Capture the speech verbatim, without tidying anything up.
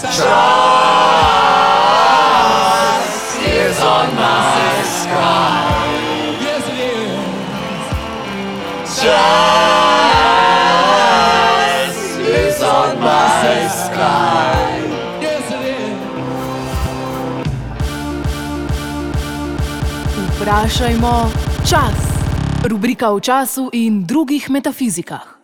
Trust is on my sky. Yes, it is. Trust is on my sky. Yes, it is. Vprašajmo čas. Rubrika o času in drugih metafizikah.